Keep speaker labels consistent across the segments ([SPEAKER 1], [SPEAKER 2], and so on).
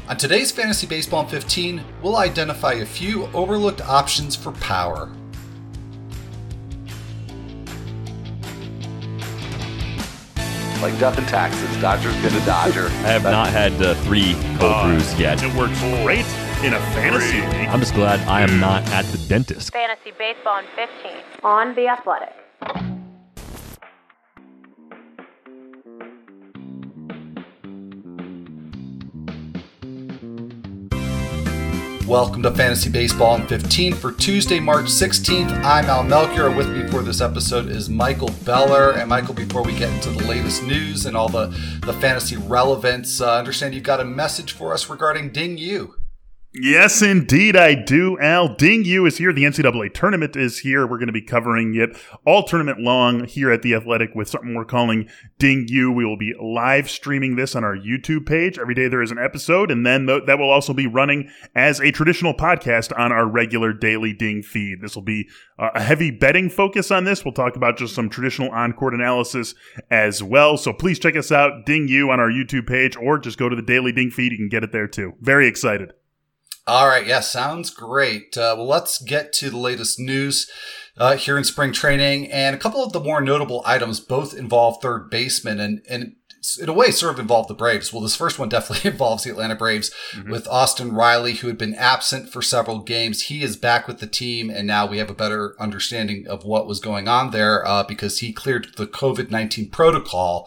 [SPEAKER 1] On today's Fantasy Baseball in 15, we'll identify a few overlooked options for power.
[SPEAKER 2] Like death and taxes, Dodger's gonna Dodger.
[SPEAKER 3] I have not had 3 cold brews yet.
[SPEAKER 4] It works great in a fantasy league.
[SPEAKER 3] I'm just glad I am not at the dentist.
[SPEAKER 5] Fantasy Baseball in 15 on The Athletic.
[SPEAKER 1] Welcome to Fantasy Baseball in 15 for Tuesday, March 16th. I'm Al Melchior. With me for this episode is Michael Beller. And Michael, before we get into the latest news and all the fantasy relevance, I understand you've got a message for us regarding Ding Yu.
[SPEAKER 4] Yes, indeed, I do, Al. Ding Yu is here. The NCAA tournament is here. We're going to be covering it all tournament long here at The Athletic with something we're calling Ding Yu. We will be live streaming this on our YouTube page. Every day there is an episode, and then that will also be running as a traditional podcast on our regular daily Ding feed. This will be a heavy betting focus on this. We'll talk about just some traditional on-court analysis as well. So please check us out, Ding Yu, on our YouTube page, or just go to the daily Ding feed. You can get it there too. Very excited.
[SPEAKER 1] All right. Yeah, sounds great. Well, let's get to the latest news here in spring training. And a couple of the more notable items both involve third basemen and in a way sort of involve the Braves. Well, this first one definitely involves the Atlanta Braves with Austin Riley, who had been absent for several games. He is back with the team, and now we have a better understanding of what was going on there because he cleared the COVID-19 protocol.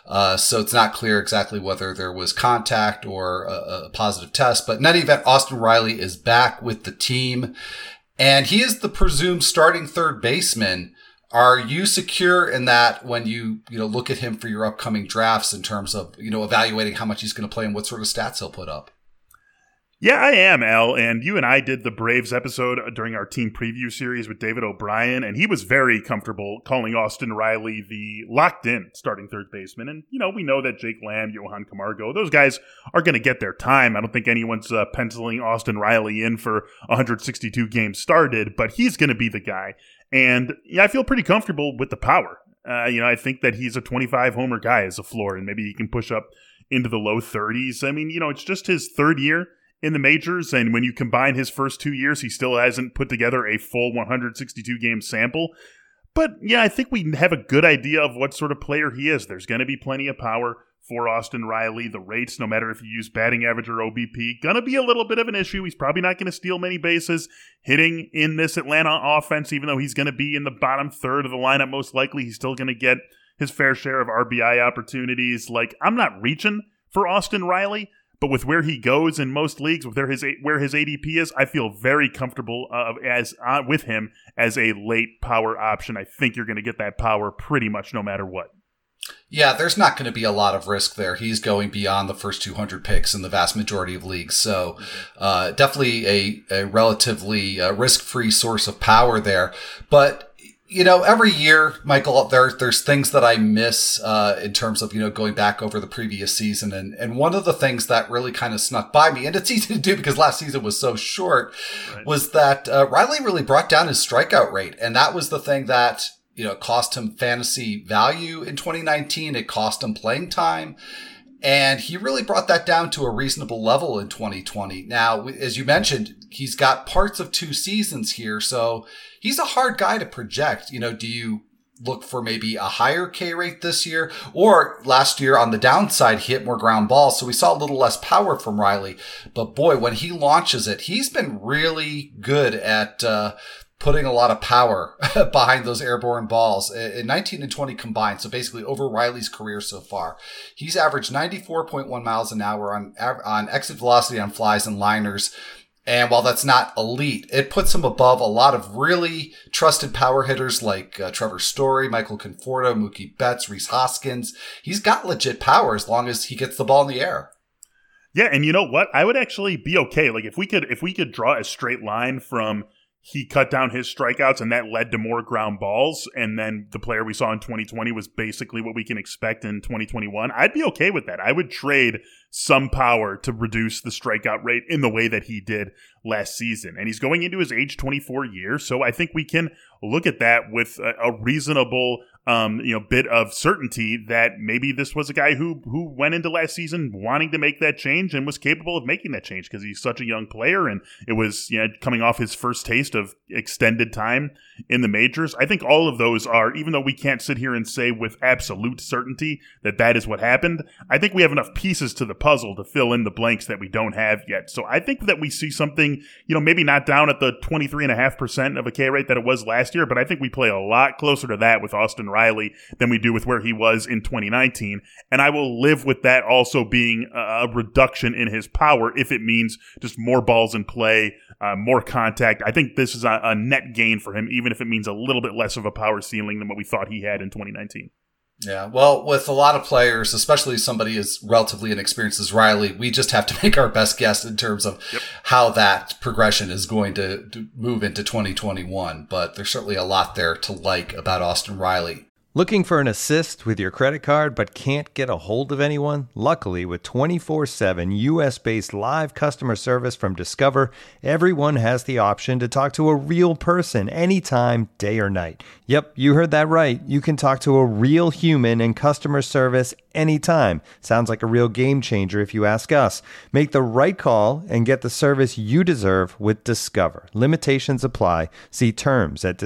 [SPEAKER 1] So it's not clear exactly whether there was contact or a positive test. But in any event, Austin Riley is back with the team, and he is the presumed starting third baseman. Are you secure in that when you look at him for your upcoming drafts in terms of, evaluating how much he's going to play and what sort of stats he'll put up?
[SPEAKER 4] Yeah, I am, Al, and you and I did the Braves episode during our team preview series with David O'Brien, and he was very comfortable calling Austin Riley the locked-in starting third baseman. And, we know that Jake Lamb, Johan Camargo, those guys are going to get their time. I don't think anyone's penciling Austin Riley in for 162 games started, but he's going to be the guy. And I feel pretty comfortable with the power. I think that he's a 25 homer guy as a floor, and maybe he can push up into the low 30s. I mean, it's just his third year in the majors, and when you combine his first 2 years, he still hasn't put together a full 162 game sample. But yeah, I think we have a good idea of what sort of player he is. There's going to be plenty of power for Austin Riley. The rates, no matter if you use batting average or OBP, going to be a little bit of an issue. He's probably not going to steal many bases hitting in this Atlanta offense, even though he's going to be in the bottom third of the lineup. Most likely, he's still going to get his fair share of RBI opportunities. I'm not reaching for Austin Riley, but with where he goes in most leagues, with where his ADP is, I feel very comfortable with him as a late power option. I think you're going to get that power pretty much no matter what.
[SPEAKER 1] Yeah, there's not going to be a lot of risk there. He's going beyond the first 200 picks in the vast majority of leagues. So definitely a relatively risk-free source of power there. But every year, Michael, there's things that I miss in terms of, going back over the previous season. And one of the things that really kind of snuck by me, and it's easy to do because last season was so short, was that Riley really brought down his strikeout rate. And that was the thing that, it cost him fantasy value in 2019. It cost him playing time. And he really brought that down to a reasonable level in 2020. Now, as you mentioned, he's got parts of 2 seasons here. So he's a hard guy to project. Do you look for maybe a higher K rate this year? Or last year on the downside, he hit more ground balls. So we saw a little less power from Riley. But boy, when he launches it, he's been really good at putting a lot of power behind those airborne balls in 19 and 20 combined. So basically over Riley's career so far, he's averaged 94.1 miles an hour on exit velocity on flies and liners. And while that's not elite, it puts him above a lot of really trusted power hitters like Trevor Story, Michael Conforto, Mookie Betts, Rhys Hoskins. He's got legit power as long as he gets the ball in the air.
[SPEAKER 4] Yeah, and you know what? I would actually be okay. If we could draw a straight line from he cut down his strikeouts and that led to more ground balls, and then the player we saw in 2020 was basically what we can expect in 2021, I'd be okay with that. I would trade some power to reduce the strikeout rate in the way that he did last season. And he's going into his age 24 year, so I think we can look at that with a reasonable bit of certainty that maybe this was a guy who went into last season wanting to make that change and was capable of making that change because he's such a young player, and it was coming off his first taste of extended time in the majors. I think all of those are, even though we can't sit here and say with absolute certainty that is what happened, I think we have enough pieces to the puzzle to fill in the blanks that we don't have yet. So I think that we see something, maybe not down at the 23.5% of a K rate that it was last year, but I think we play a lot closer to that with Austin Riley than we do with where he was in 2019. And I will live with that also being a reduction in his power if it means just more balls in play, more contact. I think this is a net gain for him, even if it means a little bit less of a power ceiling than what we thought he had in 2019.
[SPEAKER 1] Yeah, well, with a lot of players, especially somebody as relatively inexperienced as Riley, we just have to make our best guess in terms of how that progression is going to move into 2021. But there's certainly a lot there to like about Austin Riley.
[SPEAKER 6] Looking for an assist with your credit card but can't get a hold of anyone? Luckily, with 24/7 U.S.-based live customer service from Discover, everyone has the option to talk to a real person anytime, day or night. Yep, you heard that right. You can talk to a real human in customer service anytime. Sounds like a real game changer if you ask us. Make the right call and get the service you deserve with Discover. Limitations apply. See terms at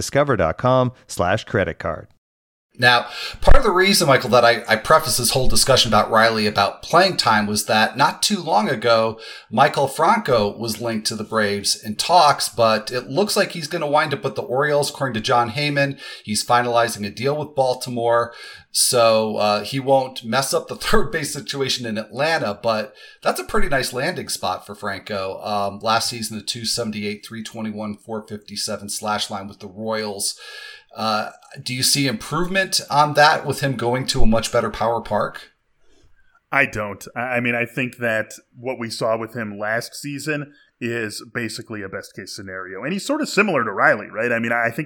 [SPEAKER 6] discover.com/creditcard.
[SPEAKER 1] Now, part of the reason, Michael, that I preface this whole discussion about Riley about playing time was that not too long ago, Maikel Franco was linked to the Braves in talks, but it looks like he's going to wind up with the Orioles, according to John Heyman. He's finalizing a deal with Baltimore, so he won't mess up the third base situation in Atlanta, but that's a pretty nice landing spot for Franco. Last season, the 278, 321, 457 slash line with the Royals. Do you see improvement on that with him going to a much better power park?
[SPEAKER 4] I don't. I mean, I think that what we saw with him last season is basically a best case scenario. And he's sort of similar to Riley, right? I mean, I think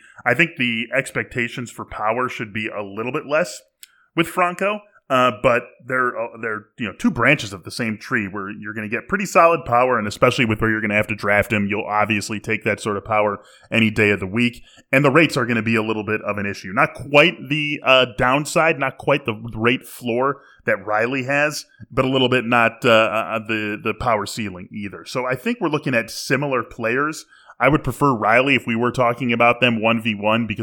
[SPEAKER 4] the expectations for power should be a little bit less with Franco. But they're two branches of the same tree where you're going to get pretty solid power, and especially with where you're going to have to draft him, you'll obviously take that sort of power any day of the week. And the rates are going to be a little bit of an issue. Not quite the downside, not quite the rate floor that Riley has, but a little bit not the power ceiling either. So I think we're looking at similar players. I would prefer Riley if we were talking about them 1v1 because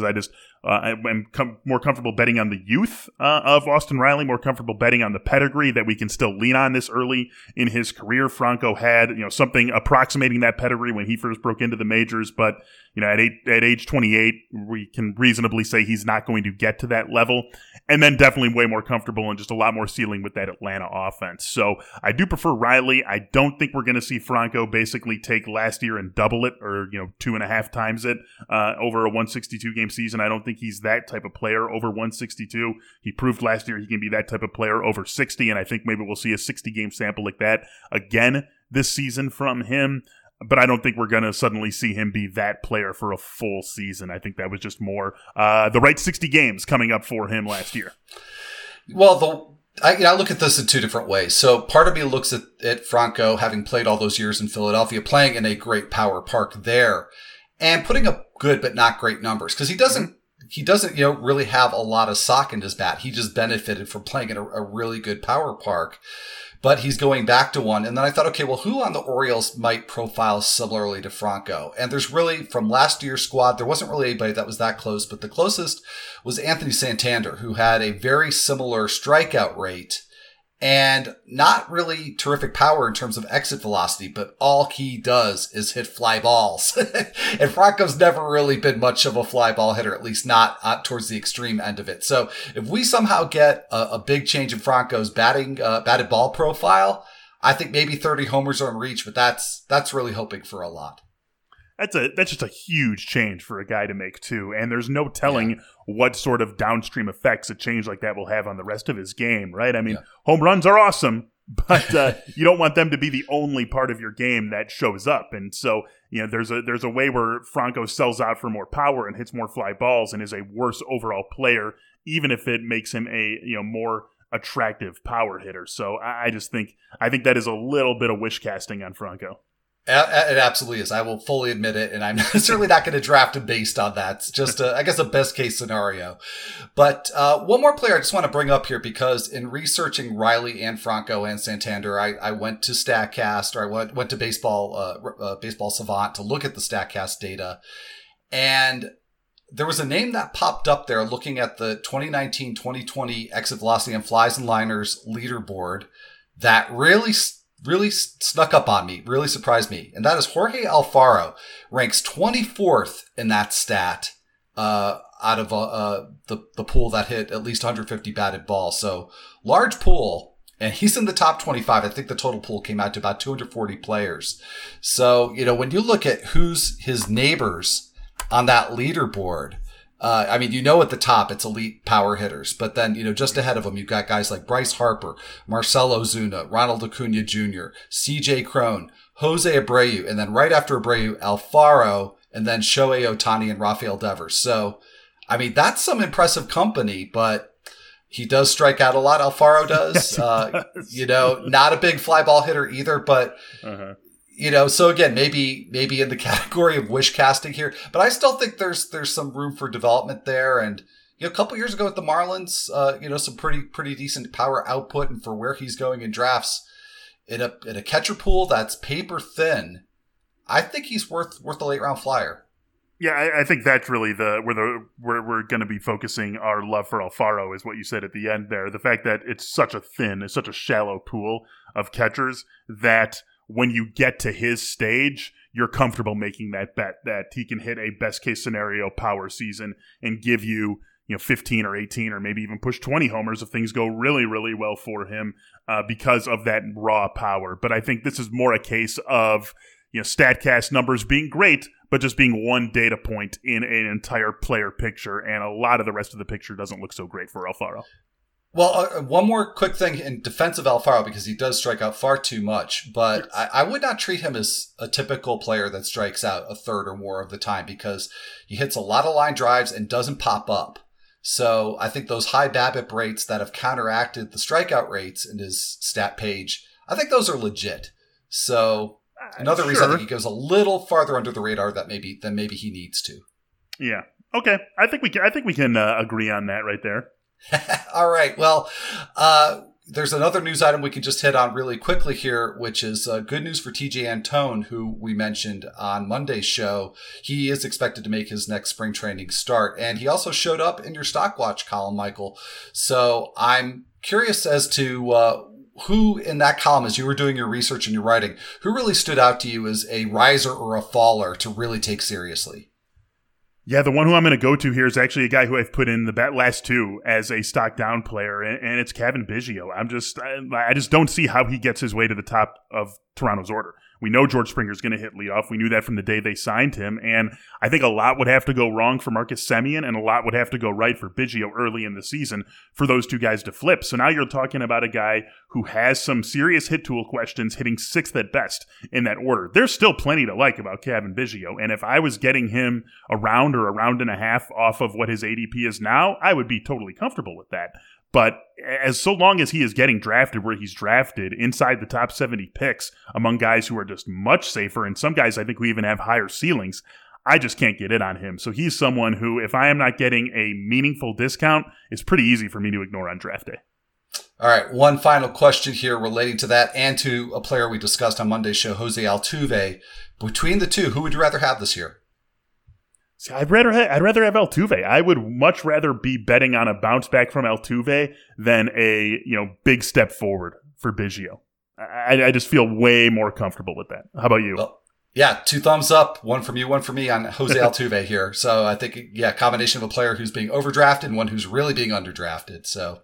[SPEAKER 4] I'm more comfortable betting on the youth of Austin Riley, more comfortable betting on the pedigree that we can still lean on this early in his career. Franco had, something approximating that pedigree when he first broke into the majors, but at age 28, we can reasonably say he's not going to get to that level. And then definitely way more comfortable and just a lot more ceiling with that Atlanta offense. So I do prefer Riley. I don't think we're going to see Franco basically take last year and double it or, 2.5 times it over a 162 game season. I don't think he's that type of player over 162. He proved last year he can be that type of player over 60. And I think maybe we'll see a 60 game sample like that again this season from him. But I don't think we're going to suddenly see him be that player for a full season. I think that was just more the right 60 games coming up for him last year.
[SPEAKER 1] Well, I look at this in two different ways. So part of me looks at Franco, having played all those years in Philadelphia, playing in a great power park there, and putting up good but not great numbers because he doesn't really have a lot of sock in his bat. He just benefited from playing in a really good power park. But he's going back to one. And then I thought, okay, well, who on the Orioles might profile similarly to Franco? And there's really, from last year's squad, there wasn't really anybody that was that close, but the closest was Anthony Santander, who had a very similar strikeout rate and not really terrific power in terms of exit velocity, but all he does is hit fly balls. And Franco's never really been much of a fly ball hitter, at least not towards the extreme end of it. So if we somehow get a big change in Franco's batted ball profile, I think maybe 30 homers are in reach, but that's really hoping for a lot.
[SPEAKER 4] That's just a huge change for a guy to make too, and there's no telling what sort of downstream effects a change like that will have on the rest of his game, right? I mean, home runs are awesome, but you don't want them to be the only part of your game that shows up. And so, there's a way where Franco sells out for more power and hits more fly balls and is a worse overall player, even if it makes him a more attractive power hitter. So I think that is a little bit of wish casting on Franco.
[SPEAKER 1] It absolutely is. I will fully admit it, and I'm certainly not going to draft him based on that. It's just, I guess, a best-case scenario. But one more player I just want to bring up here, because in researching Riley and Franco and Santander, I went to StatCast, or I went to Baseball Savant to look at the StatCast data, and there was a name that popped up there looking at the 2019-2020 exit velocity and flies and liners leaderboard that really snuck up on me, really surprised me. And that is Jorge Alfaro, ranks 24th in that stat out of the pool that hit at least 150 batted balls. So large pool, and he's in the top 25. I think the total pool came out to about 240 players. So, when you look at who's his neighbors on that leaderboard, at the top, it's elite power hitters. But then, just ahead of them, you've got guys like Bryce Harper, Marcell Ozuna, Ronald Acuna Jr., CJ Cron, Jose Abreu, and then right after Abreu, Alfaro, and then Shohei Ohtani and Rafael Devers. So, that's some impressive company, but he does strike out a lot. Alfaro does. Not a big fly ball hitter either, but so again, maybe in the category of wish casting here, but I still think there's some room for development there. And, a couple years ago at the Marlins, some pretty decent power output, and for where he's going in drafts in a catcher pool that's paper thin, I think he's worth a late round flyer.
[SPEAKER 4] Yeah, I think that's really where we're going to be focusing our love for Alfaro, is what you said at the end there. The fact that it's such a shallow pool of catchers that when you get to his stage, you're comfortable making that bet that he can hit a best case scenario power season and give you, 15 or 18 or maybe even push 20 homers if things go really, really well for him because of that raw power. But I think this is more a case of, StatCast numbers being great, but just being one data point in an entire player picture, and a lot of the rest of the picture doesn't look so great for Alfaro.
[SPEAKER 1] Well, one more quick thing in defense of Alfaro, because he does strike out far too much, but I would not treat him as a typical player that strikes out a third or more of the time, because he hits a lot of line drives and doesn't pop up. So I think those high BABIP rates that have counteracted the strikeout rates in his stat page, I think those are legit. So another reason I think he goes a little farther under the radar than maybe he needs to.
[SPEAKER 4] Yeah. Okay. I think we can agree on that right there.
[SPEAKER 1] All right. Well, there's another news item we can just hit on really quickly here, which is good news for TJ Antone, who we mentioned on Monday's show. He is expected to make his next spring training start, and he also showed up in your Stock Watch column, Michael. So I'm curious as to who in that column, as you were doing your research and your writing, who really stood out to you as a riser or a faller to really take seriously?
[SPEAKER 4] Yeah, the one who I'm going to go to here is actually a guy who I've put in the last two as a stock down player, and it's Cavan Biggio. I just don't see how he gets his way to the top of Toronto's order. We know George Springer's going to hit leadoff. We knew that from the day they signed him, and I think a lot would have to go wrong for Marcus Semien, and a lot would have to go right for Biggio early in the season for those two guys to flip. So now you're talking about a guy who has some serious hit tool questions, hitting sixth at best in that order. There's still plenty to like about Cavan Biggio, and if I was getting him a round or a round and a half off of what his ADP is now, I would be totally comfortable with that. But so long as he is getting drafted where he's drafted, inside the top 70 picks among guys who are just much safer, and some guys I think who even have higher ceilings, I just can't get in on him. So he's someone who, if I am not getting a meaningful discount, it's pretty easy for me to ignore on draft day.
[SPEAKER 1] All right, one final question here relating to that and to a player we discussed on Monday's show, Jose Altuve. Between the two, who would you rather have this year?
[SPEAKER 4] See, I'd rather have Altuve. I would much rather be betting on a bounce back from Altuve than a big step forward for Biggio. I just feel way more comfortable with that. How about you?
[SPEAKER 1] Well, yeah, 2 thumbs up, one from you, one from me on Jose Altuve here. So I think, combination of a player who's being overdrafted and one who's really being underdrafted. So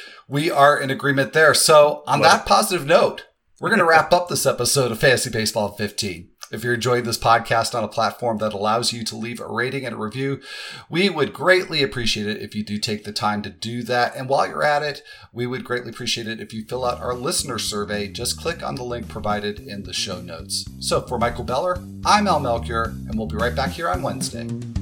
[SPEAKER 1] we are in agreement there. So on that positive note, we're going to wrap up this episode of Fantasy Baseball 15. If you're enjoying this podcast on a platform that allows you to leave a rating and a review, we would greatly appreciate it if you do take the time to do that. And while you're at it, we would greatly appreciate it if you fill out our listener survey. Just click on the link provided in the show notes. So for Michael Beller, I'm Al Melchior, and we'll be right back here on Wednesday.